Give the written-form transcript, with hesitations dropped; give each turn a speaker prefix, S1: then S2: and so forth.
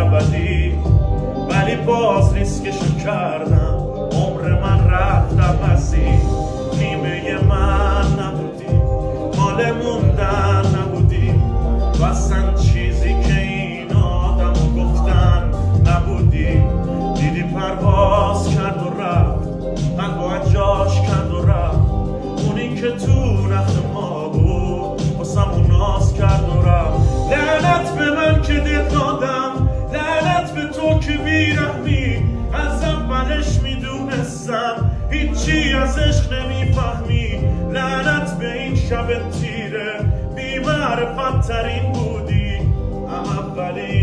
S1: ابدی، ولی باز ریسکشو کردم. عمر من رفت عباسی، نیمه من نبودی، مال موندن نبودی، و اصلا چیزی که این آدمو گفتن نبودی. دیدی پرواز کرد و رفت، قلب جاش کرد و رفت، اونی که تو نخت ما بود واسمون ناز کرد و رفت. لعنت به من که دل دادم، لعنت به تو که بیرحمی، از اولش میدونستم هیچی از عشق نمیفهمی. لعنت به این شب تیره، بی معرفت ترین بودی، اولین